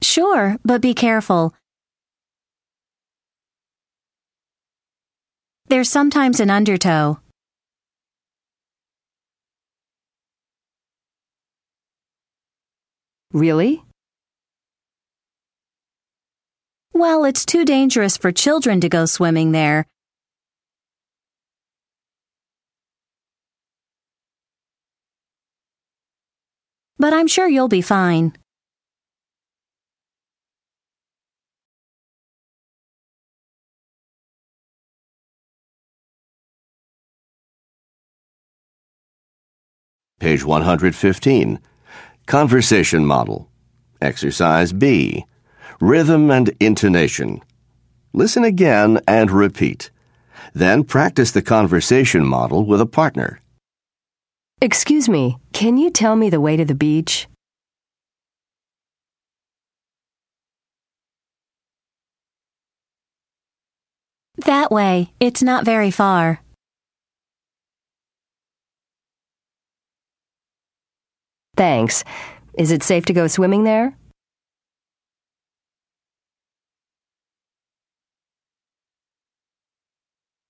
Sure, but be careful. There's sometimes an undertow. Really? Well, it's too dangerous for children to go swimming there. But I'm sure you'll be fine. Page 115. Conversation Model. Exercise B. Rhythm and intonation. Listen again and repeat. Then practice the conversation model with a partner. Excuse me, can you tell me the way to the beach? That way, it's not very far. Thanks. Is it safe to go swimming there?